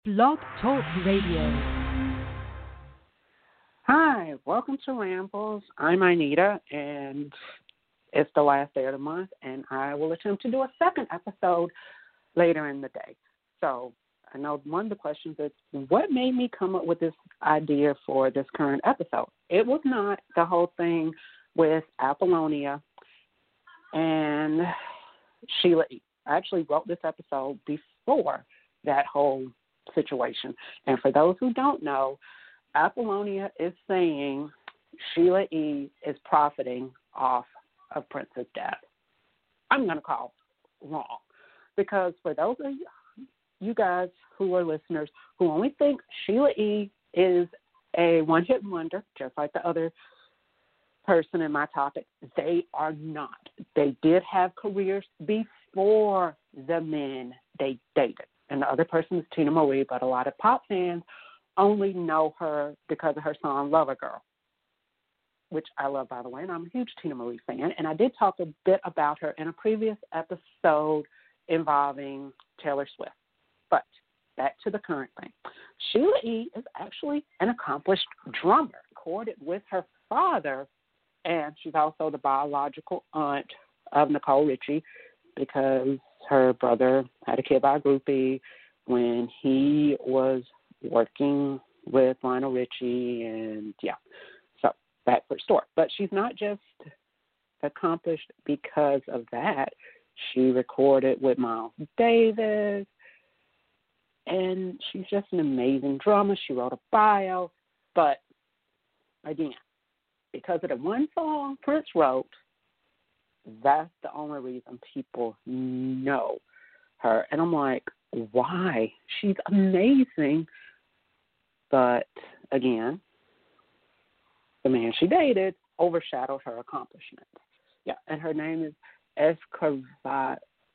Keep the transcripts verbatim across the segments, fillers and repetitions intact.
Blog Talk Radio. Hi, welcome to Rambles. I'm Anita, and it's the last day of the month, and I will attempt to do a second episode later in the day. So I know one of the questions is, what made me come up with this idea for this current episode? It was not the whole thing with Apollonia and Sheila E. I actually wrote this episode before that whole situation. And for those who don't know, Apollonia is saying Sheila E. is profiting off of Prince's death. I'm going to call wrong, because for those of you guys who are listeners who only think Sheila E. is a one-hit wonder, just like the other person in my topic, they are not. They did have careers before the men they dated. And the other person is Tina Marie, but a lot of pop fans only know her because of her song Lover Girl, which I love, by the way, and I'm a huge Tina Marie fan. And I did talk a bit about her in a previous episode involving Taylor Swift. But back to the current thing. Sheila E. is actually an accomplished drummer, recorded with her father, and she's also the biological aunt of Nicole Richie, because her brother had a kid by a groupie when he was working with Lionel Richie, and yeah, so that's her story. But she's not just accomplished because of that. She recorded with Miles Davis, and she's just an amazing drummer. She wrote a bio, but again, because of the one song Prince wrote, that's the only reason people know her. And I'm like, why? She's amazing. But again, the man she dated overshadowed her accomplishments. Yeah, and her name is Escovedo.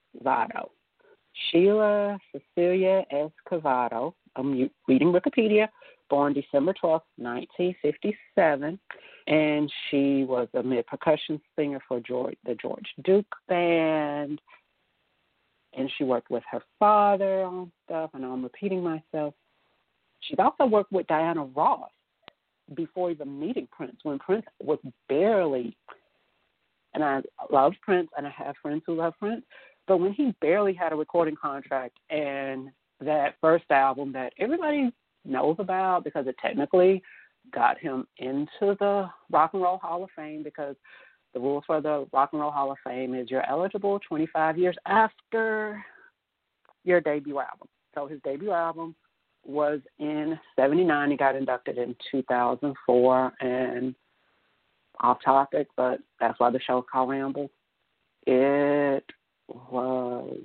Sheila Cecilia Escovedo. I'm reading Wikipedia. Born December twelfth, nineteen fifty-seven, and she was a mid-percussion singer for George, the George Duke Band, and she worked with her father on stuff. I know I'm repeating myself. She's also worked with Diana Ross before even meeting Prince, when Prince was barely, and I love Prince, and I have friends who love Prince, but when he barely had a recording contract, and that first album that everybody knows about because it technically got him into the Rock and Roll Hall of Fame, because the rules for the Rock and Roll Hall of Fame is you're eligible twenty-five years after your debut album. So his debut album was in seventy-nine. He got inducted in two thousand four, and off topic, but that's why the show's called Ramble. It was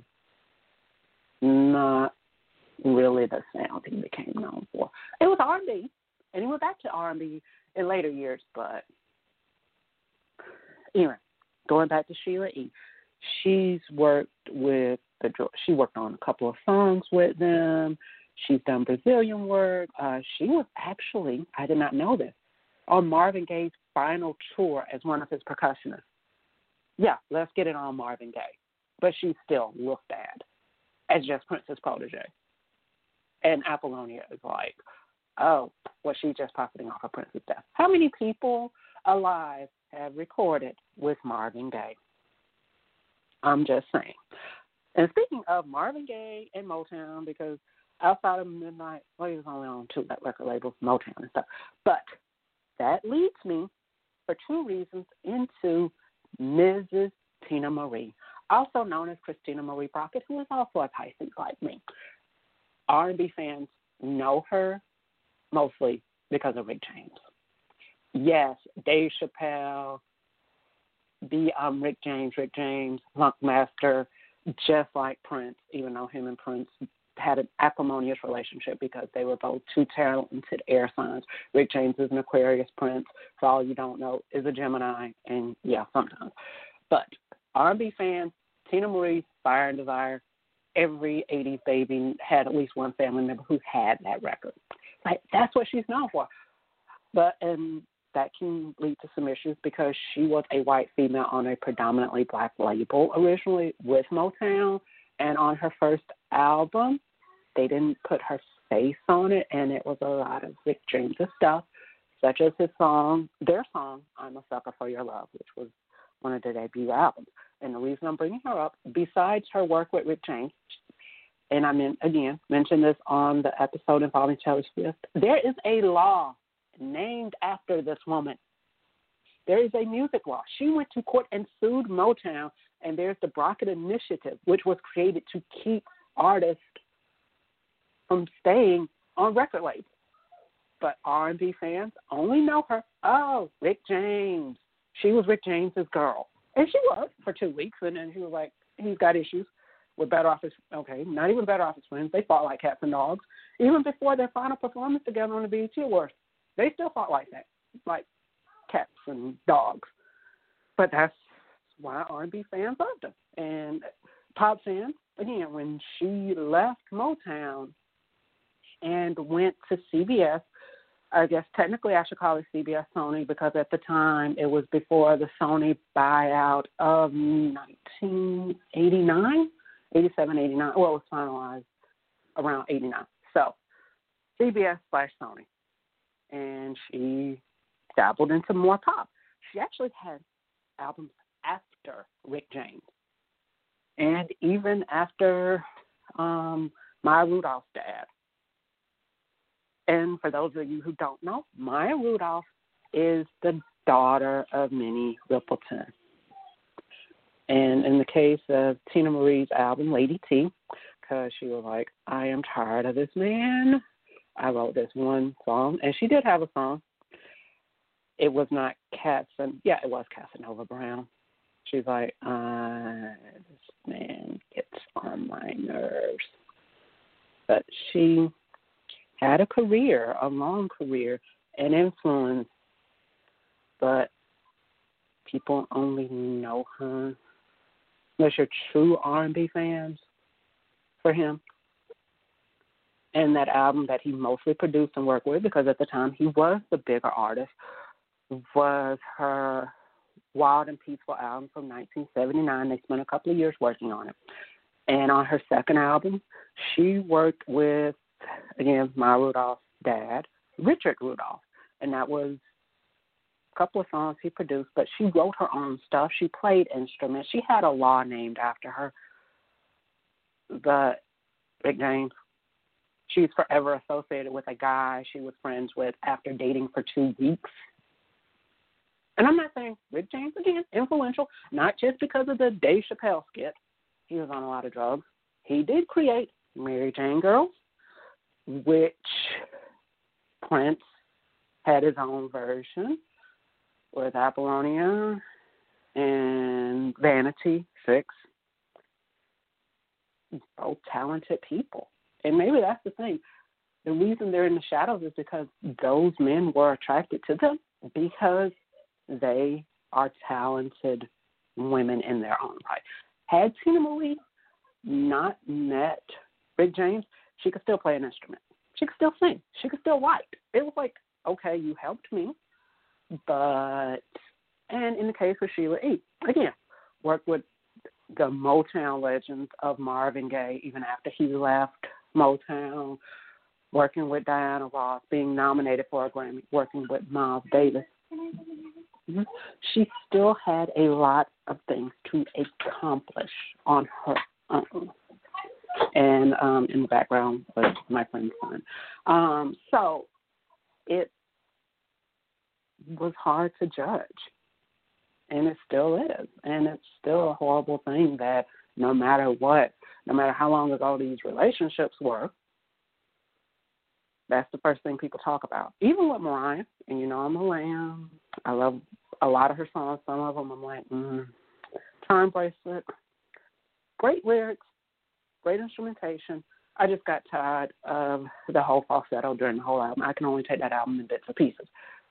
not really the sound he became known for. It was R and B, and he went back to R and B in later years, but anyway, going back to Sheila E., she's worked with the, she worked on a couple of songs with them. She's done Brazilian work. Uh, she was actually, I did not know this, on Marvin Gaye's final tour as one of his percussionists. Yeah, let's get it on Marvin Gaye. But she's still looked at as just Prince's protege. And Apollonia is like, oh, well, she's just profiting off of Prince's death. How many people alive have recorded with Marvin Gaye? I'm just saying. And speaking of Marvin Gaye and Motown, because outside of Midnight, well, he was only on two record labels, Motown and stuff. But that leads me, for two reasons, into Missus Tina Marie, also known as Christina Marie Brockett, who is also a Pisces like me. R and B fans know her mostly because of Rick James. Yes, Dave Chappelle, the um, Rick James, Rick James, Funkmaster, just like Prince, even though him and Prince had an acrimonious relationship because they were both two talented air signs. Rick James is an Aquarius, Prince, for all you don't know, is a Gemini, and yeah, sometimes. But R and B fans, Tina Marie, Fire and Desire, every eighties baby had at least one family member who had that record. Like, that's what she's known for. But and that can lead to some issues because she was a white female on a predominantly black label originally with Motown, and on her first album, they didn't put her face on it, and it was a lot of Rick James' stuff, such as his song, their song, I'm a Sucker for Your Love, which was one of their debut albums. And the reason I'm bringing her up, besides her work with Rick James, and I mean, again, mentioned this on the episode involving Taylor Swift, there is a law named after this woman. There is a music law. She went to court and sued Motown, and there's the Brockett Initiative, which was created to keep artists from staying on record labels. But R and B fans only know her. Oh, Rick James. She was Rick James's girl. And she was for two weeks, and then she was like, he's got issues with Better Off His, okay, not even Better Off His Friends. They fought like cats and dogs. Even before their final performance together on the B E T Awards, they still fought like that, like cats and dogs. But that's why R and B fans loved her. And pop fans, again, when she left Motown and went to C B S, I guess technically I should call it C B S Sony because at the time it was before the Sony buyout of nineteen eighty-nine, eighty-seven, eighty-nine. Well, it was finalized around eighty-nine. So C B S slash Sony. And she dabbled into more pop. She actually had albums after Rick James. And even after um, Maya Rudolph's dad. And for those of you who don't know, Maya Rudolph is the daughter of Minnie Riperton. And in the case of Tina Marie's album, Lady T, because she was like, I am tired of this man, I wrote this one song. And she did have a song. It was not Casan. Yeah, it was Casanova Brown. She's like, uh, this man gets on my nerves. But she had a career, a long career, and influence, but people only know her unless you're true R and B fans for him. And that album that he mostly produced and worked with, because at the time he was the bigger artist, was her Wild and Peaceful album from nineteen seventy-nine. They spent a couple of years working on it. And on her second album, she worked with, again, Maya Rudolph's dad, Richard Rudolph. And that was a couple of songs he produced, but she wrote her own stuff. She played instruments. She had a law named after her. But Rick James, she's forever associated with a guy she was friends with after dating for two weeks. And I'm not saying Rick James, again, influential, not just because of the Dave Chappelle skit. He was on a lot of drugs. He did create Mary Jane Girls, which Prince had his own version with Apollonia and Vanity Six. Both talented people. And maybe that's the thing. The reason they're in the shadows is because those men were attracted to them because they are talented women in their own right. Had Tina Marie not met Rick James, she could still play an instrument. She could still sing. She could still write. It was like, okay, you helped me, but, and in the case of Sheila E., again, worked with the Motown legends of Marvin Gaye even after he left Motown, working with Diana Ross, being nominated for a Grammy, working with Miles Davis. Mm-hmm. She still had a lot of things to accomplish on her own. And um, in the background was my friend's son. Um, so it was hard to judge. And it still is. And it's still a horrible thing that no matter what, no matter how long ago these relationships were, that's the first thing people talk about. Even with Mariah, and you know I'm a lamb. I love a lot of her songs. Some of them I'm like, mm. Charm Bracelet. Great lyrics, great instrumentation. I just got tired of the whole falsetto during the whole album. I can only take that album in bits and pieces.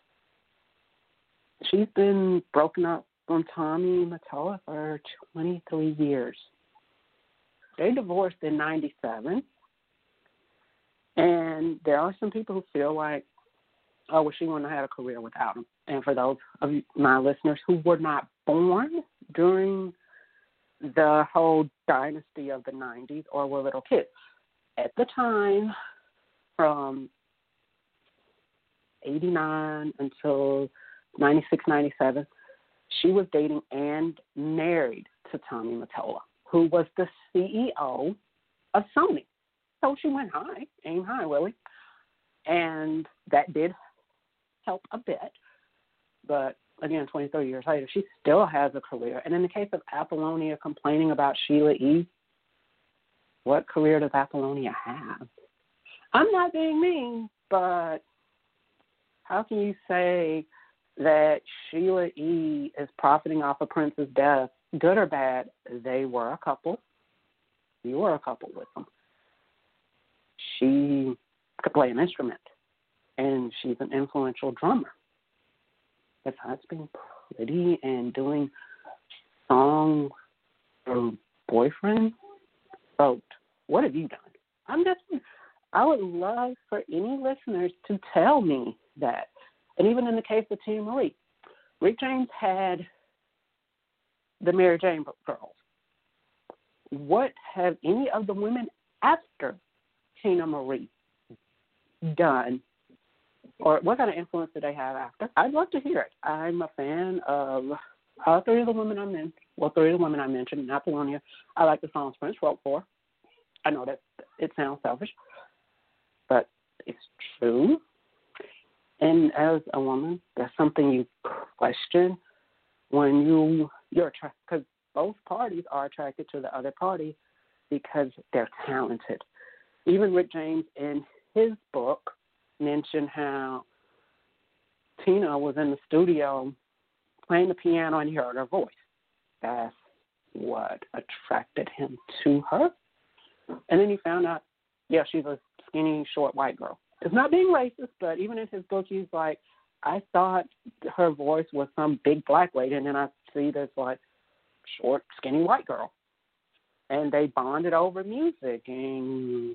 She's been broken up from Tommy Mottola for twenty-three years. They divorced in ninety-seven. And there are some people who feel like, oh, well, she wouldn't have had a career without him. And for those of my listeners who were not born during the whole dynasty of the nineties or were little kids, at the time, from eighty-nine until ninety-six, ninety-seven, she was dating and married to Tommy Mottola, who was the C E O of Sony. So she went high, aim high, Willie. And that did help a bit. But again, twenty, thirty years later, she still has a career. And in the case of Apollonia complaining about Sheila E., what career does Apollonia have? I'm not being mean, but how can you say that Sheila E. is profiting off of Prince's death, good or bad? They were a couple. You were a couple with them. She could play an instrument, and she's an influential drummer. Besides being pretty and doing songs for boyfriend, so what have you done? I'm just, I would love for any listeners to tell me that. And even in the case of Tina Marie, Rick James had the Mary Jane girls. What have any of the women after Tina Marie done, or what kind of influence did they have after? I'd love to hear it. I'm a fan of all three of the women I mentioned. Well, three of the women I mentioned, Apollonia. I like the songs Prince wrote for. I know that it sounds selfish, but it's true. And as a woman, that's something you question when you, you're attracted, because both parties are attracted to the other party because they're talented. Even Rick James in his book mentioned how Tina was in the studio playing the piano and he heard her voice. That's what attracted him to her. And then he found out, yeah, she's a skinny, short white girl. It's not being racist, but even in his book, he's like, I thought her voice was some big black lady, and then I see this, like, short, skinny white girl. And they bonded over music and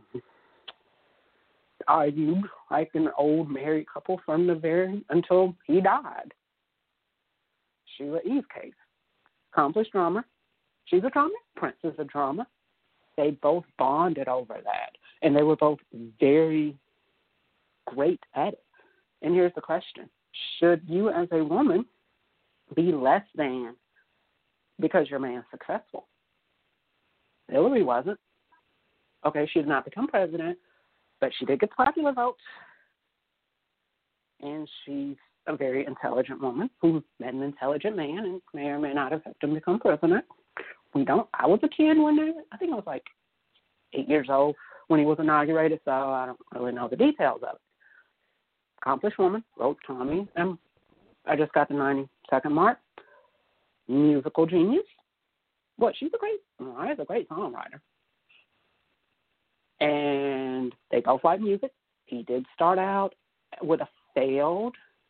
argued like an old married couple from the very, until he died. Sheila E's case. Accomplished drummer. She's a drummer. Prince is a drummer. They both bonded over that. And they were both very great at it. And here's the question. Should you as a woman be less than because your man's successful? Hillary wasn't. Okay, she did not become president, but she did get the popular vote. And she's a very intelligent woman who met an intelligent man and may or may not have helped him become president. We don't. I was a kid when they, I think I was like eight years old when he was inaugurated, so I don't really know the details of it. Accomplished woman, wrote Tommy, and I just got the ninety-second mark. Musical genius. What, she's a great, well, she's a great songwriter. And they both like music. He did start out with a failed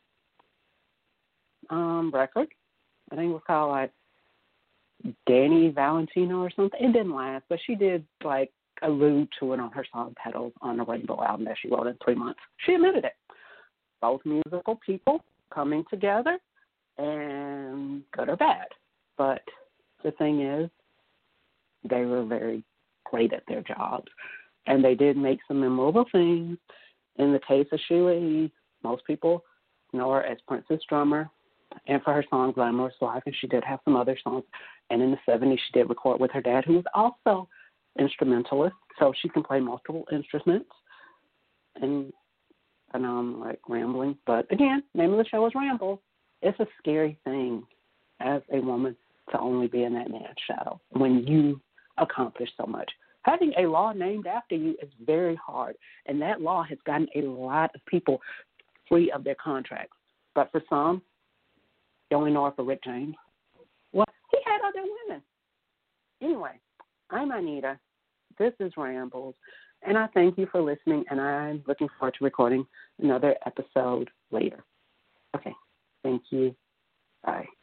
um, record. I think it was called like Danny Valentino or something. It didn't last, but she did like allude to it on her song Petals on the Rainbow album that she wrote in three months. She admitted it. Both musical people coming together, and good or bad. But the thing is, they were very great at their jobs, and they did make some memorable things. In the case of Sheila E., most people know her as Prince's drummer, and for her song Glamorous Life, and she did have some other songs. And in the seventies, she did record with her dad, who was also instrumentalist, so she can play multiple instruments. And I know I'm like rambling, but again, name of the show is Ramble. It's a scary thing as a woman to only be in that man's shadow when you accomplish so much. Having a law named after you is very hard, and that law has gotten a lot of people free of their contracts. But for some, you only know it for Rick James. Well, he had other women. Anyway, I'm Anita. This is Rambles, and I thank you for listening, and I'm looking forward to recording another episode later. Okay, thank you. Bye.